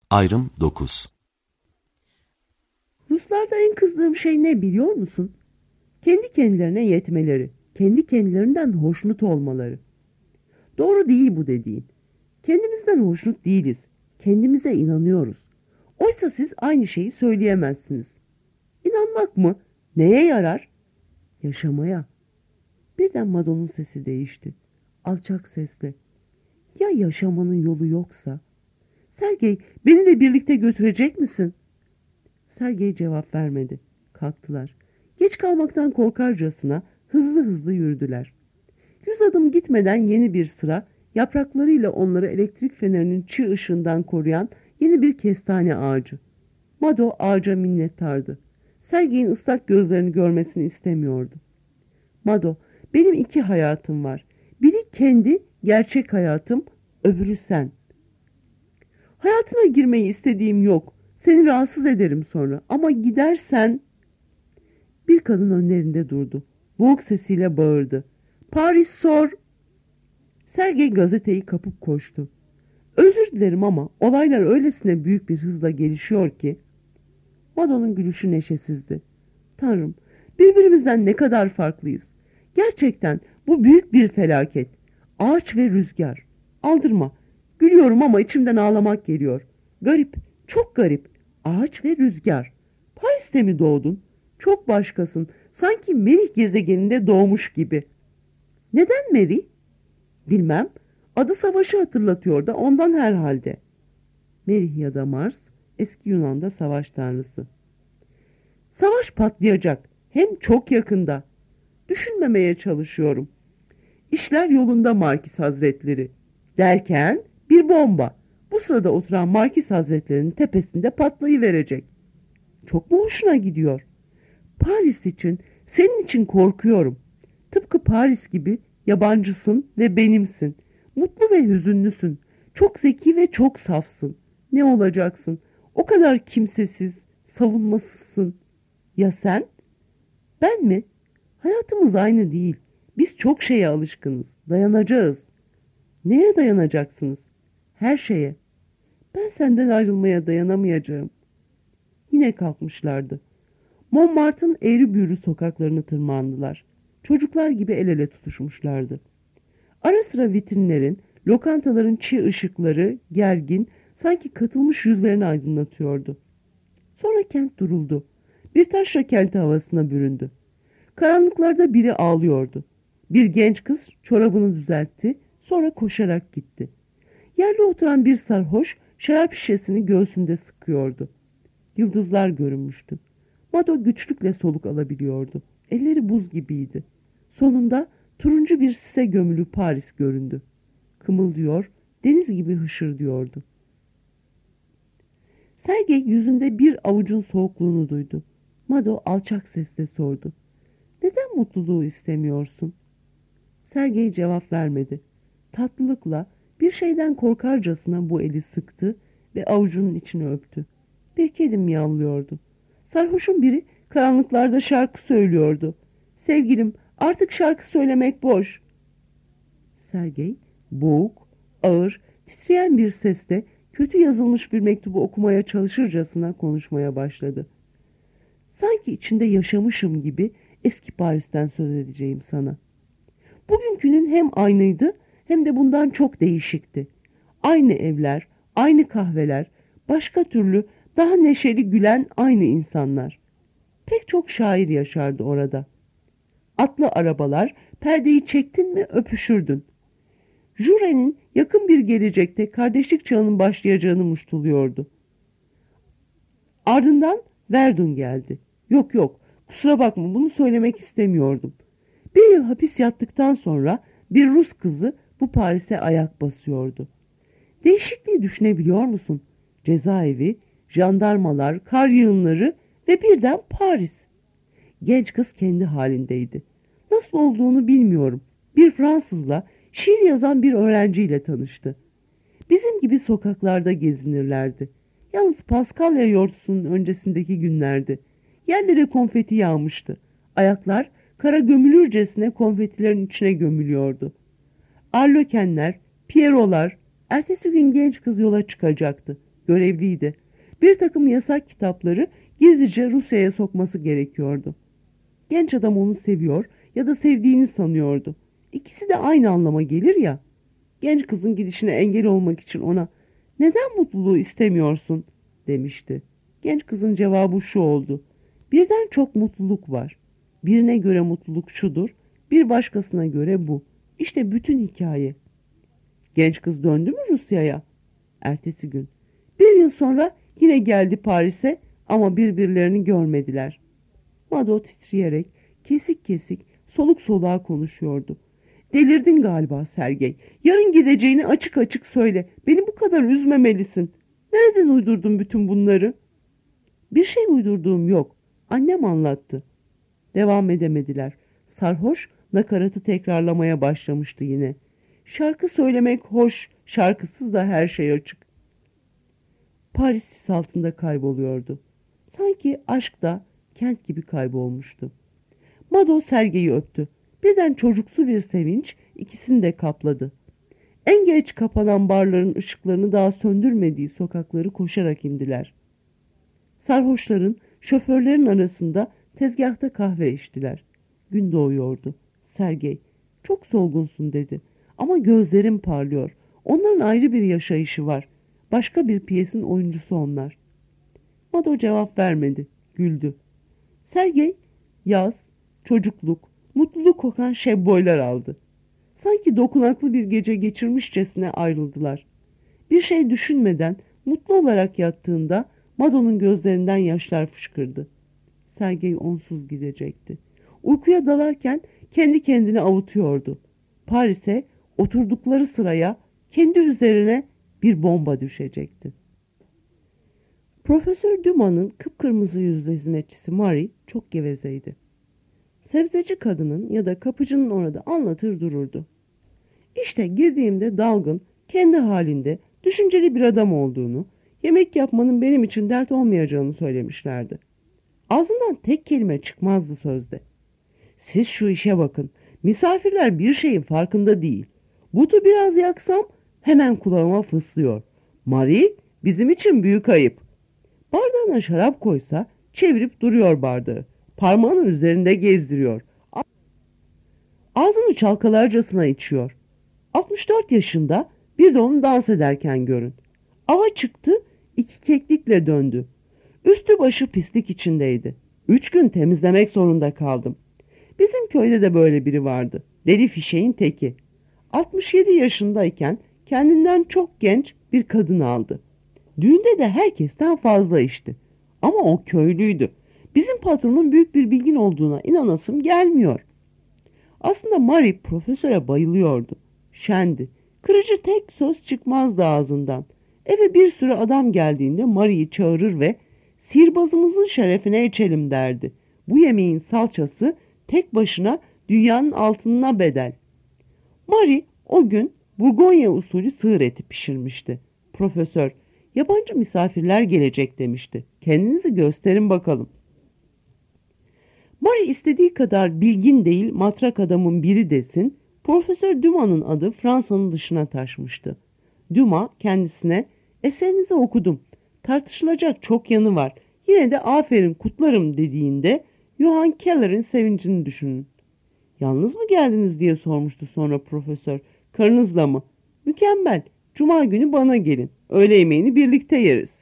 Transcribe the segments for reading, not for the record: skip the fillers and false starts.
Ayrım 9. Ruslarda en kızdığım şey ne biliyor musun? Kendi kendilerine yetmeleri, kendi kendilerinden hoşnut olmaları. Doğru değil bu dediğin. Kendimizden hoşnut değiliz. Kendimize inanıyoruz. Oysa siz aynı şeyi söyleyemezsiniz. İnanmak mı? Neye yarar? Yaşamaya. Birden Mado'nun sesi değişti. Alçak sesle. Ya yaşamanın yolu yoksa? Sergey, beni de birlikte götürecek misin? Sergey cevap vermedi. Kalktılar. Geç kalmaktan korkarcasına hızlı hızlı yürüdüler. 100 adım gitmeden yeni bir sıra, yapraklarıyla onları elektrik fenerinin çığ ışığından koruyan yeni bir kestane ağacı. Mado ağaca minnettardı. Sergey'in ıslak gözlerini görmesini istemiyordu. Mado, benim 2 hayatım var. Biri kendi gerçek hayatım, öbürü sen. Hayatına girmeyi istediğim yok. Seni rahatsız ederim sonra. Ama gidersen... Bir kadın önlerinde durdu. Boğuk sesiyle bağırdı. Paris sor. Sergey gazeteyi kapıp koştu. Özür dilerim ama olaylar öylesine büyük bir hızla gelişiyor ki... Mado'nun gülüşü neşesizdi. Tanrım, birbirimizden ne kadar farklıyız. Gerçekten bu büyük bir felaket. Ağaç ve rüzgar. Aldırma. Gülüyorum ama içimden ağlamak geliyor. Garip, çok garip. Ağaç ve rüzgar. Paris'te mi doğdun? Çok başkasın. Sanki Merih gezegeninde doğmuş gibi. Neden Merih? Bilmem. Adı savaşı hatırlatıyor da ondan herhalde. Merih ya da Mars, eski Yunan'da savaş tanrısı. Savaş patlayacak. Hem çok yakında. Düşünmemeye çalışıyorum. İşler yolunda Markis Hazretleri. Derken bir bomba. Bu sırada oturan Markis Hazretleri'nin tepesinde patlayıverecek. Çok mu hoşuna gidiyor? Paris için, senin için korkuyorum. Tıpkı Paris gibi yabancısın ve benimsin. Mutlu ve hüzünlüsün. Çok zeki ve çok safsın. Ne olacaksın? O kadar kimsesiz, savunmasızsın. Ya sen? Ben mi? Hayatımız aynı değil. Biz çok şeye alışkınız. Dayanacağız. Neye dayanacaksınız? Her şeye. Ben senden ayrılmaya dayanamayacağım. Yine kalkmışlardı. Montmartre'ın eğri büğrü sokaklarını tırmandılar. Çocuklar gibi el ele tutuşmuşlardı. Ara sıra vitrinlerin, lokantaların çiğ ışıkları gergin, sanki katılmış yüzlerini aydınlatıyordu. Sonra kent duruldu. Bir taşra kenti havasına büründü. Karanlıklarda biri ağlıyordu. Bir genç kız çorabını düzeltti, sonra koşarak gitti. Yerde oturan bir sarhoş şarap şişesini göğsünde sıkıyordu. Yıldızlar görünmüştü. Mado güçlükle soluk alabiliyordu. Elleri buz gibiydi. Sonunda turuncu bir sise gömülü Paris göründü. Kımıldıyor, deniz gibi hışırdıyordu. Sergey yüzünde bir avucun soğukluğunu duydu. Mado alçak sesle sordu. Neden mutluluğu istemiyorsun? Sergey cevap vermedi. Tatlılıkla bir şeyden korkarcasına bu eli sıktı ve avucunun içini öptü. Bir kedi miyavlıyordu. Sarhoşun biri karanlıklarda şarkı söylüyordu. Sevgilim, artık şarkı söylemek boş. Sergey boğuk, ağır, titreyen bir sesle kötü yazılmış bir mektubu okumaya çalışırcasına konuşmaya başladı. Sanki içinde yaşamışım gibi eski Paris'ten söz edeceğim sana. Bugünkünün hem aynıydı hem de bundan çok değişikti. Aynı evler, aynı kahveler, başka türlü daha neşeli gülen aynı insanlar. Pek çok şair yaşardı orada. Atlı arabalar, perdeyi çektin mi öpüşürdün. Jure'nin yakın bir gelecekte kardeşlik çağının başlayacağını muştuluyordu. Ardından Verdun geldi. Yok, kusura bakma, bunu söylemek istemiyordum. Bir yıl hapis yattıktan sonra bir Rus kızı bu Paris'e ayak basıyordu. Değişikliği düşünebiliyor musun? Cezaevi, jandarmalar, kar yığınları ve birden Paris. Genç kız kendi halindeydi. Nasıl olduğunu bilmiyorum. Bir Fransızla, şiir yazan bir öğrenciyle tanıştı. Bizim gibi sokaklarda gezinirlerdi. Yalnız Paskalya yortusunun öncesindeki günlerdi. Yerlere konfeti yağmıştı. Ayaklar kara gömülürcesine konfetilerin içine gömülüyordu. Arlokenler, Pierrotlar, ertesi gün genç kız yola çıkacaktı. görevliydi. Bir takım yasak kitapları gizlice Rusya'ya sokması gerekiyordu. Genç adam onu seviyor ya da sevdiğini sanıyordu. İkisi de aynı anlama gelir ya. Genç kızın gidişine engel olmak için ona "Neden mutluluğu istemiyorsun?" demişti. Genç kızın cevabı şu oldu: "Birden çok mutluluk var. Birine göre mutluluk şudur, bir başkasına göre bu. İşte bütün hikaye." Genç kız döndü mü Rusya'ya? Ertesi gün. Bir yıl sonra yine geldi Paris'e ama birbirlerini görmediler. Mado titreyerek, kesik kesik, soluk soluğa konuşuyordu. "Delirdin galiba Sergey. Yarın gideceğini açık açık söyle. Beni bu kadar üzmemelisin. Nereden uydurdun bütün bunları?" "Bir şey uydurduğum yok. Annem anlattı." Devam edemediler. Sarhoş nakaratı tekrarlamaya başlamıştı yine. "Şarkı söylemek hoş, şarkısız da her şey açık." Paris sis altında kayboluyordu. Sanki aşk da kent gibi kaybolmuştu. Mado Sergey'i öptü. Birden çocuksu bir sevinç ikisini de kapladı. En geç kapanan barların ışıklarını daha söndürmediği sokakları koşarak indiler. Sarhoşların, şoförlerin arasında tezgahta kahve içtiler. Gün doğuyordu. Sergey, "Çok solgunsun," dedi. "Ama gözlerin parlıyor. Onların ayrı bir yaşayışı var. Başka bir piyesin oyuncusu onlar." Mado cevap vermedi. Güldü. Sergey, yaz, çocukluk, mutluluk kokan şebboylar aldı. Sanki dokunaklı bir gece geçirmişçesine ayrıldılar. Bir şey düşünmeden mutlu olarak yattığında Mado'nun gözlerinden yaşlar fışkırdı. Sergey onsuz gidecekti. Uykuya dalarken kendi kendini avutuyordu. Paris'e oturdukları sıraya kendi üzerine bir bomba düşecekti. Profesör Dumas'ın kıpkırmızı yüzlü hizmetçisi Marie çok gevezeydi. Sebzeci kadının ya da kapıcının orada anlatır dururdu. İşte girdiğimde dalgın, kendi halinde, düşünceli bir adam olduğunu, yemek yapmanın benim için dert olmayacağını söylemişlerdi. Ağzından tek kelime çıkmazdı sözde. "Siz şu işe bakın, misafirler bir şeyin farkında değil. Butu biraz yaksam hemen kulağıma fıslıyor. Marie, bizim için büyük ayıp." Bardağına şarap koysa çevirip duruyor bardağı. Parmağının üzerinde gezdiriyor. Ağzını çalkalarcasına içiyor. 64 yaşında, bir de onu dans ederken görün. Ava çıktı, 2 keklikle döndü. Üstü başı pislik içindeydi. 3 gün temizlemek zorunda kaldım. Bizim köyde de böyle biri vardı. Deli fişeğin teki. 67 yaşındayken kendinden çok genç bir kadın aldı. Düğünde de herkesten fazla içti. Ama o köylüydü. Bizim patronun büyük bir bilgin olduğuna inanasım gelmiyor. Aslında Marie profesöre bayılıyordu. Şendi. Kırıcı tek söz çıkmazdı ağzından. Eve bir sürü adam geldiğinde Marie'yi çağırır ve "Sihirbazımızın şerefine içelim," derdi. "Bu yemeğin salçası tek başına dünyanın altınına bedel." Marie o gün Burgonya usulü sığır eti pişirmişti. Profesör, "Yabancı misafirler gelecek," demişti. "Kendinizi gösterin bakalım." Marie istediği kadar bilgin değil matrak adamın biri desin, Profesör Dumas'ın adı Fransa'nın dışına taşmıştı. Dumas kendisine "Eserinizi okudum. Tartışılacak çok yanı var. Yine de aferin kutlarım," dediğinde Johann Keller'in sevincini düşünün. "Yalnız mı geldiniz?" diye sormuştu sonra profesör. "Karınızla mı?" "Mükemmel. Cuma günü bana gelin. Öğle yemeğini birlikte yeriz."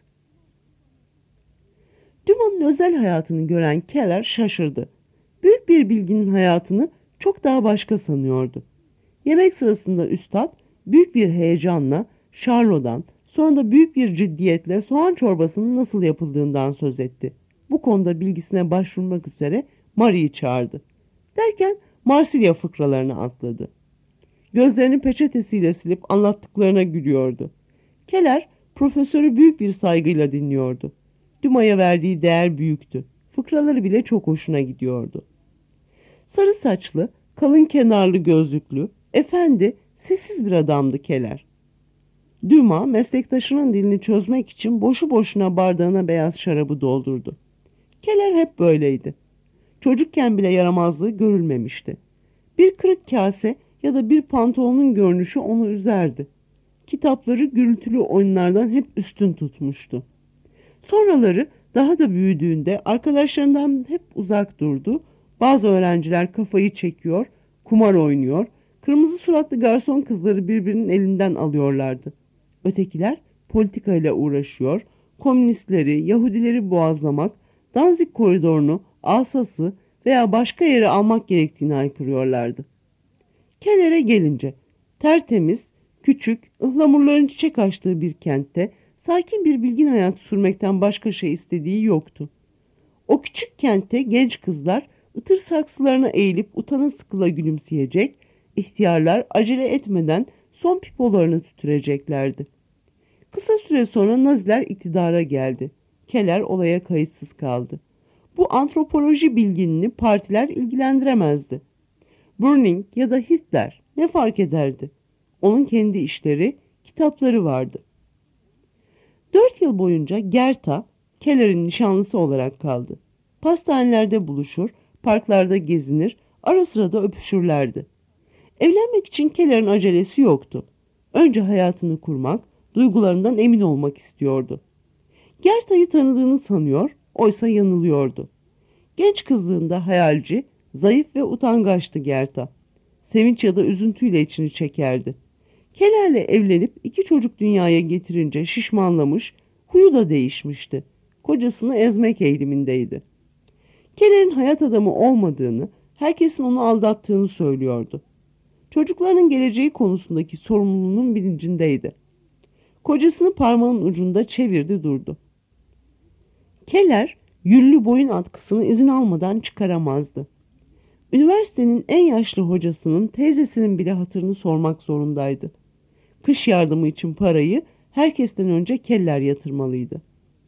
Dumas'ın özel hayatını gören Keller şaşırdı. Büyük bir bilginin hayatını çok daha başka sanıyordu. Yemek sırasında üstad büyük bir heyecanla Charlot'dan, sonra da büyük bir ciddiyetle soğan çorbasının nasıl yapıldığından söz etti. Bu konuda bilgisine başvurmak üzere Marie'yi çağırdı. Derken Marsilya fıkralarını atladı. Gözlerini peçetesiyle silip anlattıklarına gülüyordu. Keller profesörü büyük bir saygıyla dinliyordu. Dumas'a verdiği değer büyüktü. Fıkraları bile çok hoşuna gidiyordu. Sarı saçlı, kalın kenarlı gözlüklü, efendi, sessiz bir adamdı Keller. Dumas meslektaşının dilini çözmek için boşu boşuna bardağına beyaz şarabı doldurdu. Keller hep böyleydi. Çocukken bile yaramazlığı görülmemişti. Bir kırık kase ya da bir pantolonun görünüşü onu üzerdi. kitapları gürültülü oyunlardan hep üstün tutmuştu. Sonraları daha da büyüdüğünde arkadaşlarından hep uzak durdu. Bazı öğrenciler kafayı çekiyor, kumar oynuyor, kırmızı suratlı garson kızları birbirinin elinden alıyorlardı. Ötekiler politikayla uğraşıyor, komünistleri, Yahudileri boğazlamak, Danzig koridorunu, Alsas'ı veya başka yere almak gerektiğini haykırıyorlardı. Keller'e gelince, tertemiz, küçük, ıhlamurların çiçek açtığı bir kentte sakin bir bilgin hayatı sürmekten başka şey istediği yoktu. O küçük kentte genç kızlar ıtır saksılarına eğilip utana sıkıla gülümseyecek, ihtiyarlar acele etmeden son pipolarını tütüreceklerdi. Kısa süre sonra Naziler iktidara geldi. Keller olaya kayıtsız kaldı. Bu antropoloji bilginini partiler ilgilendiremezdi. Brüning ya da Hitler ne fark ederdi? Onun kendi işleri, kitapları vardı. 4 yıl boyunca Gerta, Keller'in nişanlısı olarak kaldı. Pastanelerde buluşur, parklarda gezinir, ara sıra da öpüşürlerdi. Evlenmek için Keller'in acelesi yoktu. Önce hayatını kurmak, duygularından emin olmak istiyordu. Gerta'yı tanıdığını sanıyor, oysa yanılıyordu. Genç kızlığında hayalci, zayıf ve utangaçtı Gerta. Sevinç ya da üzüntüyle içini çekerdi. Keller'le evlenip 2 çocuk dünyaya getirince şişmanlamış, huyu da değişmişti. Kocasını ezmek eğilimindeydi. Keller'in hayat adamı olmadığını, herkesin onu aldattığını söylüyordu. Çocuklarının geleceği konusundaki sorumluluğunun bilincindeydi. Kocasını parmağının ucunda çevirdi durdu. Keller, yünlü boyun atkısını izin almadan çıkaramazdı. Üniversitenin en yaşlı hocasının teyzesinin bile hatırını sormak zorundaydı. Kış yardımı için parayı herkesten önce Keller yatırmalıydı.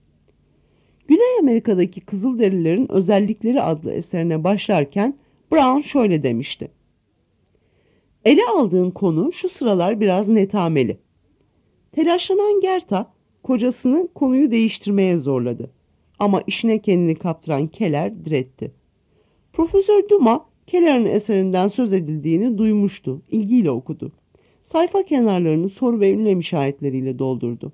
Güney Amerika'daki Kızılderililerin Özellikleri adlı eserine başlarken Brown şöyle demişti. Ele aldığın konu şu sıralar biraz netameli. Telaşlanan Gerta kocasını konuyu değiştirmeye zorladı. Ama işine kendini kaptıran Keller diretti. Profesör Dumas, Keller'in eserinden söz edildiğini duymuştu, ilgiyle okudu. Sayfa kenarlarını soru ve ünlem işaretleriyle doldurdu.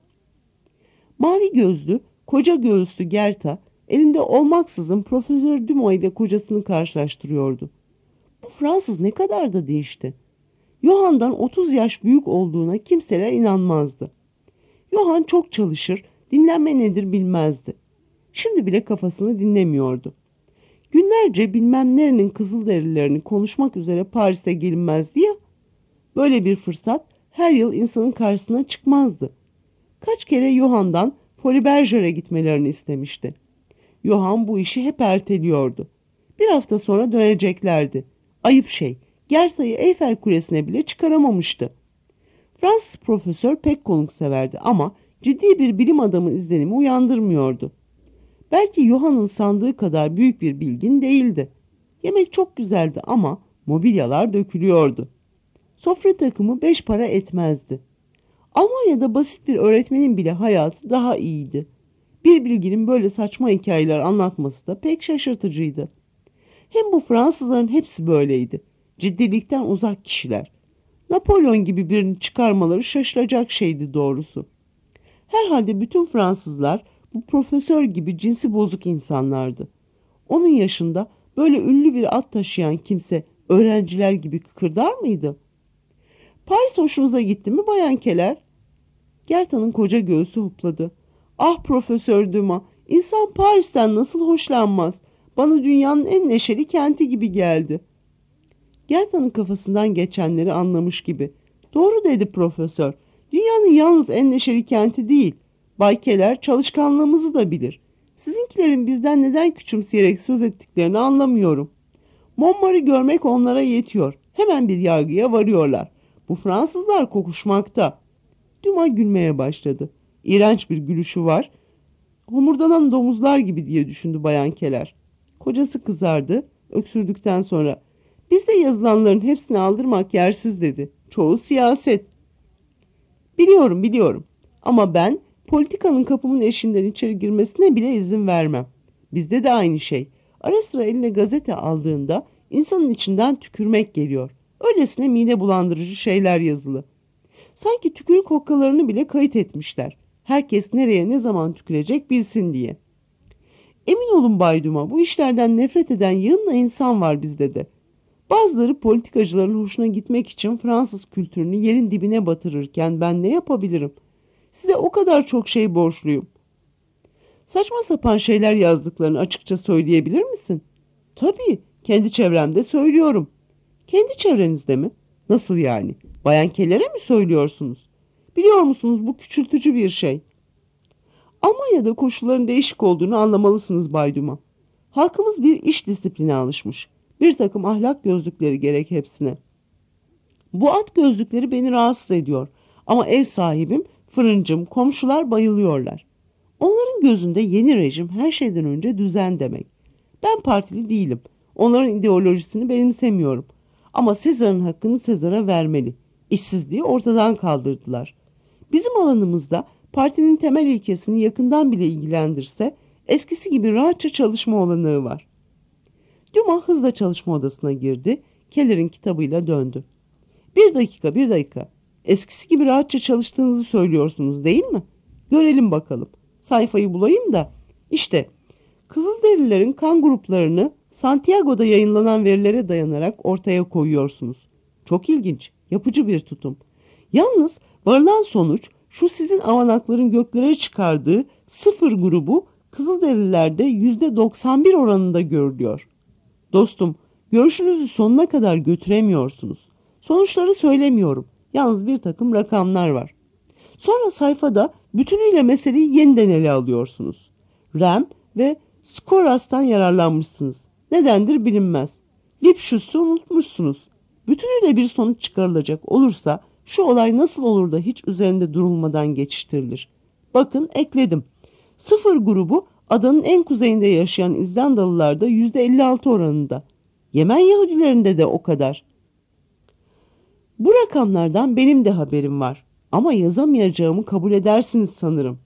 Mavi gözlü, koca göğüslü Gerta, elinde olmaksızın Profesör Dumas ile kocasını karşılaştırıyordu. Bu Fransız ne kadar da değişti. Johann'dan 30 yaş büyük olduğuna kimseler inanmazdı. Johann çok çalışır, dinlenme nedir bilmezdi. Şimdi bile kafasını dinlemiyordu. Günlerce bilmem nerenin Kızılderililerini konuşmak üzere Paris'e gelinmezdi ya. Böyle bir fırsat her yıl insanın karşısına çıkmazdı. Kaç kere Johann'dan Folies-Bergere'e gitmelerini istemişti. Johann bu işi hep erteliyordu. Bir hafta sonra döneceklerdi. Ayıp şey, Gerta'yı Eyfel Kulesi'ne bile çıkaramamıştı. Fransız profesör pek konukseverdi ama ciddi bir bilim adamı izlenimi uyandırmıyordu. Belki Johann'ın sandığı kadar büyük bir bilgin değildi. Yemek çok güzeldi ama mobilyalar dökülüyordu. Sofra takımı 5 para etmezdi. Almanya'da basit bir öğretmenin bile hayatı daha iyiydi. Bir bilginin böyle saçma hikayeler anlatması da pek şaşırtıcıydı. Hem bu Fransızların hepsi böyleydi. Ciddilikten uzak kişiler. Napolyon gibi birini çıkarmaları şaşılacak şeydi doğrusu. Herhalde bütün Fransızlar bu profesör gibi cinsi bozuk insanlardı. Onun yaşında böyle ünlü bir at taşıyan kimse öğrenciler gibi kıkırdar mıydı? Paris hoşunuza gitti mi Bayan Keller? Gerta'nın koca göğsü hopladı. Ah Profesör Dumas, insan Paris'ten nasıl hoşlanmaz? Bana dünyanın en neşeli kenti gibi geldi. Gerta'nın kafasından geçenleri anlamış gibi. Doğru dedi profesör. Dünyanın yalnız en neşeli kenti değil. Bay Keller çalışkanlığımızı da bilir. Sizinkilerin bizden neden küçümseyerek söz ettiklerini anlamıyorum. Montmart'ı görmek onlara yetiyor. Hemen bir yargıya varıyorlar. Bu Fransızlar kokuşmakta. Dumas gülmeye başladı. İğrenç bir gülüşü var. Homurdanan domuzlar gibi diye düşündü Bayan Keller. Kocası kızardı. Öksürdükten sonra bizde yazılanların hepsini aldırmak yersiz dedi. Çoğu siyaset. Biliyorum. Ama ben politikanın kapımın eşiğinden içeri girmesine bile izin vermem. Bizde de aynı şey. Ara sıra eline gazete aldığında insanın içinden tükürmek geliyor. Öylesine mide bulandırıcı şeyler yazılı. Sanki tükürük hokkalarını bile kayıt etmişler. Herkes nereye ne zaman tükürecek bilsin diye. Emin olun Bay Dumas, bu işlerden nefret eden yığınla insan var bizde de. Bazıları politikacıların hoşuna gitmek için Fransız kültürünü yerin dibine batırırken ben ne yapabilirim? Size o kadar çok şey borçluyum. Saçma sapan şeyler yazdıklarını açıkça söyleyebilir misin? Tabii, kendi çevremde söylüyorum. Kendi çevrenizde mi? Nasıl yani? Bayan Keller'e mi söylüyorsunuz? Biliyor musunuz, bu küçültücü bir şey. Almanya'da koşulların değişik olduğunu anlamalısınız Bay Dumas. Halkımız bir iş disipline alışmış. Bir takım ahlak gözlükleri gerek hepsine. Bu at gözlükleri beni rahatsız ediyor. Ama ev sahibim, fırıncım, komşular bayılıyorlar. Onların gözünde yeni rejim her şeyden önce düzen demek. Ben partili değilim. Onların ideolojisini benimsemiyorum. Ama Sezar'ın hakkını Sezar'a vermeli. İşsizliği ortadan kaldırdılar. Bizim alanımızda partinin temel ilkesini yakından bile ilgilendirse eskisi gibi rahatça çalışma olanağı var. Dumas hızla çalışma odasına girdi. Keller'in kitabıyla döndü. Bir dakika. Eskisi gibi rahatça çalıştığınızı söylüyorsunuz değil mi? Görelim bakalım. Sayfayı bulayım da. İşte Kızılderililerin kan gruplarını Santiago'da yayınlanan verilere dayanarak ortaya koyuyorsunuz. Çok ilginç, yapıcı bir tutum. Yalnız varılan sonuç şu: sizin avanakların göklere çıkardığı sıfır grubu Kızılderililerde %91 oranında görülüyor. Dostum, görüşünüzü sonuna kadar götüremiyorsunuz. Sonuçları söylemiyorum. Yalnız bir takım rakamlar var. Sonra sayfada bütünüyle meseleyi yeniden ele alıyorsunuz. Rem ve Skoras'tan yararlanmışsınız. Nedendir bilinmez. Lipschütz'ü unutmuşsunuz. Bütünüyle bir sonuç çıkarılacak olursa şu olay nasıl olur da hiç üzerinde durulmadan geçiştirilir. Bakın ekledim. Sıfır grubu adanın en kuzeyinde yaşayan İzlandalılarda %56 oranında. Yemen Yahudilerinde de o kadar. Bu rakamlardan benim de haberim var. Ama yazamayacağımı kabul edersiniz sanırım.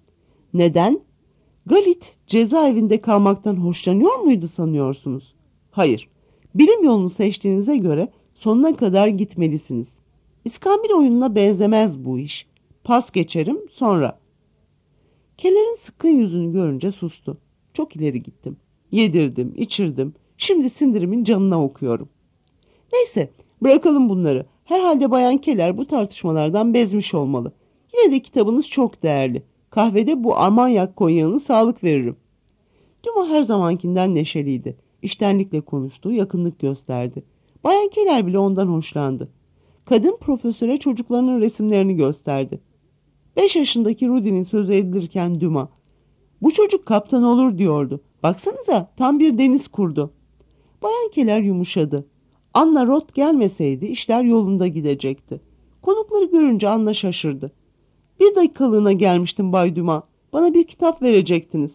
Neden? Galit cezaevinde kalmaktan hoşlanıyor muydu sanıyorsunuz? Hayır. Bilim yolunu seçtiğinize göre sonuna kadar gitmelisiniz. İskambil oyununa benzemez bu iş. Pas geçerim sonra. Keller'in sıkkın yüzünü görünce sustu. Çok ileri gittim. Yedirdim, içirdim. Şimdi sindirimin canına okuyorum. Neyse, bırakalım bunları. Herhalde Bayan Keller bu tartışmalardan bezmiş olmalı. Yine de kitabınız çok değerli. Kahvede bu Armagnac konyağını sağlık veririm. Dumas her zamankinden neşeliydi. İştenlikle konuştu, yakınlık gösterdi. Bayan Keller bile ondan hoşlandı. Kadın profesöre çocuklarının resimlerini gösterdi. 5 yaşındaki Rudy'nin sözü edilirken Dumas, "Bu çocuk kaptan olur," diyordu. "Baksanıza, tam bir deniz kurdu." Bayan Keller yumuşadı. Anna Roth gelmeseydi işler yolunda gidecekti. Konukları görünce Anna şaşırdı. "Bir dakikalığına gelmiştim Bay Dumas. Bana bir kitap verecektiniz."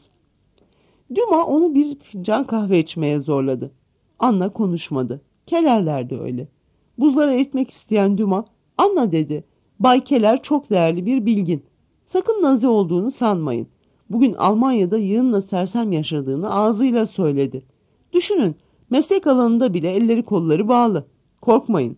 Dumas onu bir fincan kahve içmeye zorladı. Anna konuşmadı. Kellerler de öyle. Buzlara eritmek isteyen Dumas, "Anna," dedi. "Bay Keller çok değerli bir bilgin. Sakın nazi olduğunu sanmayın. Bugün Almanya'da yığınla sersem yaşadığını ağzıyla söyledi. Düşünün, meslek alanında bile elleri kolları bağlı. Korkmayın."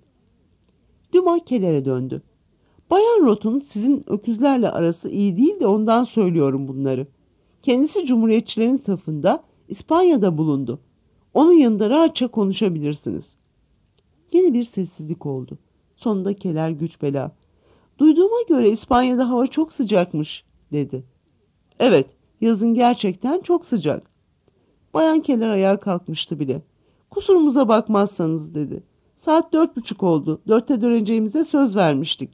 Dumas Keller'e döndü. "Bayan Roth'un sizin öküzlerle arası iyi değil de ondan söylüyorum bunları. Kendisi Cumhuriyetçilerin safında, İspanya'da bulundu. Onun yanında rahatça konuşabilirsiniz." Yeni bir sessizlik oldu. Sonunda Keller güç bela, "Duyduğuma göre İspanya'da hava çok sıcakmış," dedi. "Evet, yazın gerçekten çok sıcak." Bayan Keller ayağa kalkmıştı bile. "Kusurumuza bakmazsanız," dedi. "Saat 4:30 oldu. 4'te döneceğimize söz vermiştik."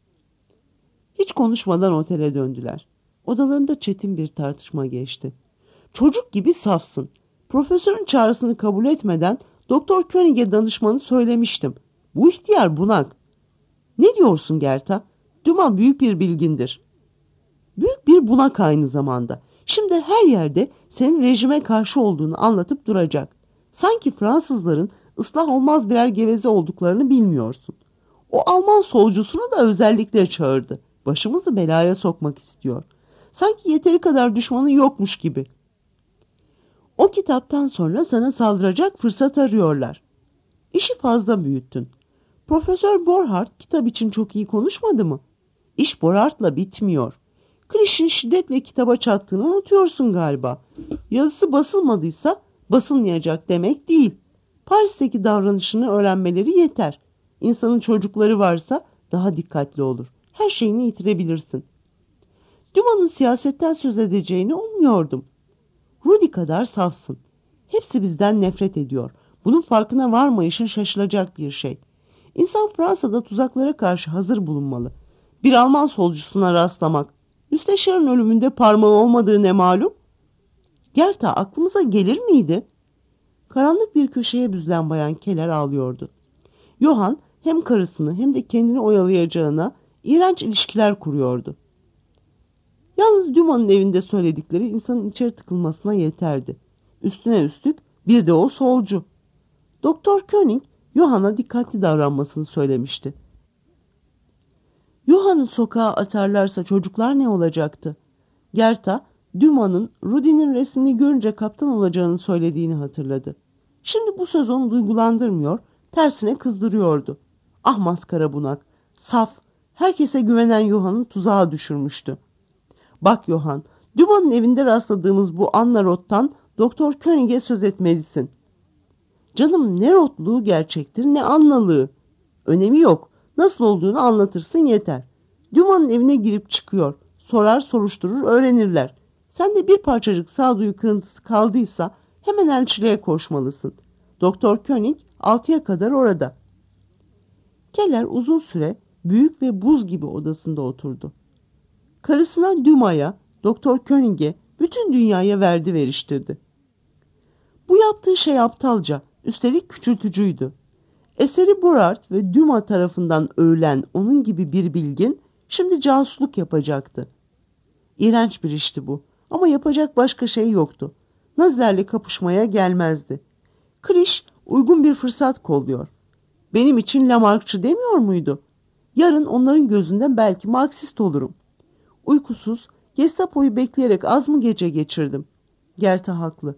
Hiç konuşmadan otele döndüler. Odalarında çetin bir tartışma geçti. "Çocuk gibi safsın. Profesörün çağrısını kabul etmeden Doktor König'e danışmanı söylemiştim. Bu ihtiyar bunak." "Ne diyorsun Gerta? Dumas büyük bir bilgindir." "Büyük bir bunak aynı zamanda. Şimdi her yerde senin rejime karşı olduğunu anlatıp duracak. Sanki Fransızların ıslah olmaz birer geveze olduklarını bilmiyorsun. O Alman solcusunu da özellikle çağırdı. Başımızı belaya sokmak istiyor. Sanki yeteri kadar düşmanı yokmuş gibi. O kitaptan sonra sana saldıracak fırsat arıyorlar. İşi fazla büyüttün. Profesör Borhardt kitap için çok iyi konuşmadı mı? İş Borhardt'la bitmiyor. Kriş'in şiddetle kitaba çattığını unutuyorsun galiba. Yazısı basılmadıysa basılmayacak demek değil. Paris'teki davranışını öğrenmeleri yeter. İnsanın çocukları varsa daha dikkatli olur. Her şeyini yitirebilirsin. Duman'ın siyasetten söz edeceğini ummuyordum. Rudy kadar safsın. Hepsi bizden nefret ediyor. Bunun farkına varmayışın şaşılacak bir şey. İnsan Fransa'da tuzaklara karşı hazır bulunmalı. Bir Alman solcusuna rastlamak. Müsteşarın ölümünde parmağı olmadığı ne malum? Gerta aklımıza gelir miydi? Karanlık bir köşeye büzülen Bayan Keller ağlıyordu. Johann hem karısını hem de kendini oyalayacağına iğrenç ilişkiler kuruyordu. Yalnız Duman'ın evinde söyledikleri insanın içeri tıkılmasına yeterdi. Üstüne üstlük bir de o solcu. Doktor König, Johann'a dikkatli davranmasını söylemişti. Johann'ı sokağa atarlarsa çocuklar ne olacaktı? Gerta, Duman'ın Rudy'nin resmini görünce kaptan olacağını söylediğini hatırladı. Şimdi bu söz onu duygulandırmıyor, tersine kızdırıyordu. Ah maskara bunak, saf, herkese güvenen Johann'ı tuzağa düşürmüştü. Bak Johann, Duman'ın evinde rastladığımız bu Anna Roth'tan Doktor König'e söz etmelisin. Canım ne Roth'luğu gerçektir ne Anna'lığı. Önemi yok. Nasıl olduğunu anlatırsın yeter. Duman'ın evine girip çıkıyor. Sorar soruşturur öğrenirler. Sen de bir parçacık sağduyu kırıntısı kaldıysa hemen elçiliğe koşmalısın. Doktor König 6'ya kadar orada. Keller uzun süre büyük ve buz gibi odasında oturdu. Karısına Duma'ya, Doktor König'e, bütün dünyaya verdi veriştirdi. Bu yaptığı şey aptalca, üstelik küçültücüydü. Eseri Borhardt ve Duma tarafından övülen onun gibi bir bilgin şimdi casusluk yapacaktı. İğrenç bir işti bu ama yapacak başka şey yoktu. Nazilerle kapışmaya gelmezdi. Kriş uygun bir fırsat kolluyor. Benim için Lamarckçı demiyor muydu? Yarın onların gözünde belki Marksist olurum. Uykusuz, Gestapo'yu bekleyerek az mı gece geçirdim? Gerta haklı.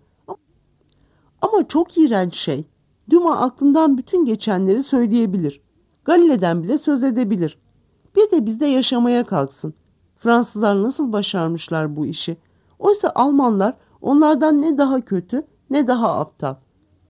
Ama çok iğrenç şey. Duma aklından bütün geçenleri söyleyebilir. Galile'den bile söz edebilir. Bir de bizde yaşamaya kalksın. Fransızlar nasıl başarmışlar bu işi? Oysa Almanlar onlardan ne daha kötü ne daha aptal.